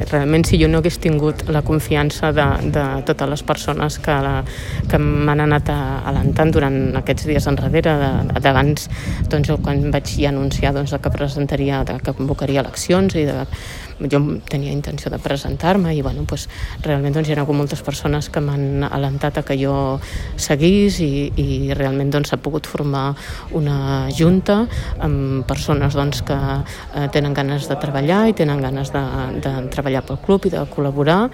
realment si jo no hagués tingut la confiança de totes les persones que m'han anat alentant durant aquests dies enrere, d'abans, doncs, quan vaig ja anunciar que presentaria, que convocaria eleccions i jo tenia intenció de presentar-me i realment hi ha hagut moltes persones que m'han alentat a que jo seguís i realment s'ha pogut formar una junta amb persones que tenen ganes de treballar i tenen ganes de treballar pel club i de col·laborar